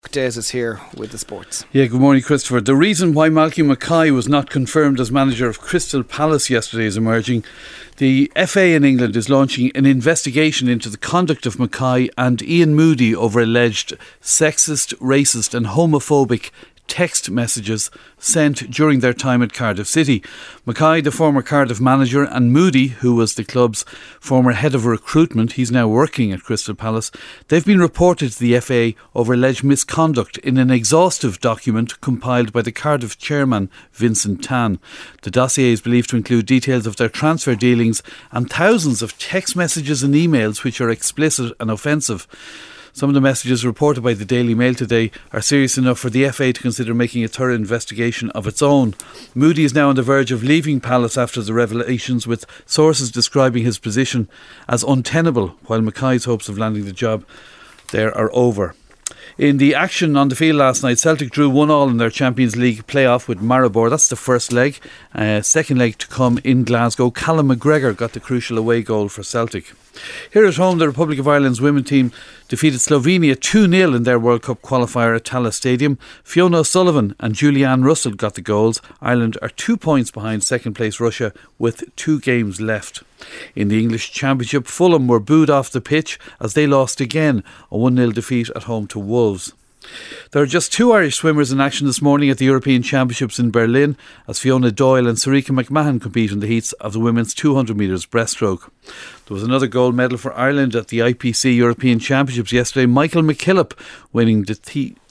Days is here with the sports. Yeah, good morning, Christopher. The reason why Malky Mackay was not confirmed as manager of Crystal Palace yesterday is emerging. The FA in England is launching an investigation into the conduct of Mackay and Ian Moody over alleged sexist, racist and homophobic text messages sent during their time at Cardiff City. Mackay, the former Cardiff manager, and Moody, who was the club's former head of recruitment, he's now working at Crystal Palace, they've been reported to the FA over alleged misconduct in an exhaustive document compiled by the Cardiff chairman, Vincent Tan. The dossier is believed to include details of their transfer dealings and thousands of text messages and emails which are explicit and offensive. Some of the messages reported by the Daily Mail today are serious enough for the FA to consider making a thorough investigation of its own. Moody is now on the verge of leaving Palace after the revelations, with sources describing his position as untenable, while Mackay's hopes of landing the job there are over. In the action on the field last night, Celtic drew 1-1 in their Champions League playoff with Maribor. That's the first leg. Second leg to come in Glasgow. Callum McGregor got the crucial away goal for Celtic. Here at home, the Republic of Ireland's women's team defeated Slovenia 2-0 in their World Cup qualifier at Tallaght Stadium. Fiona O'Sullivan and Julianne Russell got the goals. Ireland are 2 points behind second place Russia with 2 games left. In the English Championship, Fulham were booed off the pitch as they lost again, a 1-0 defeat at home to Wolves. There are just 2 Irish swimmers in action this morning at the European Championships in Berlin as Fiona Doyle and Sarika McMahon compete in the heats of the women's 200 metres breaststroke. There was another gold medal for Ireland at the IPC European Championships yesterday, Michael McKillop winning the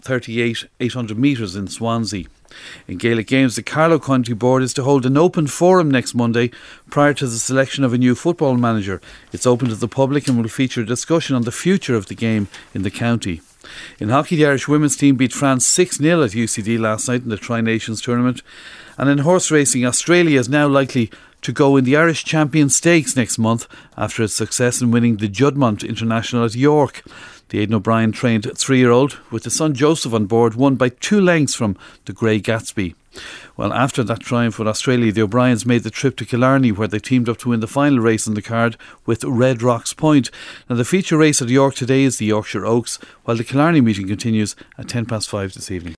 38 800 metres in Swansea. In Gaelic Games, the Carlow County Board is to hold an open forum next Monday prior to the selection of a new football manager. It's open to the public and will feature a discussion on the future of the game in the county. In hockey, the Irish women's team beat France 6-0 at UCD last night in the Tri-Nations tournament. And in horse racing, Australia is now likely to go in the Irish Champion Stakes next month after its success in winning the Juddmonte International at York. The Aidan O'Brien trained 3-year-old with his son Joseph on board won by 2 lengths from the Grey Gatsby. Well, after that triumph with Australia, the O'Briens made the trip to Killarney, where they teamed up to win the final race on the card with Red Rocks Point. Now, the feature race at York today is the Yorkshire Oaks, while the Killarney meeting continues at 5:10 this evening.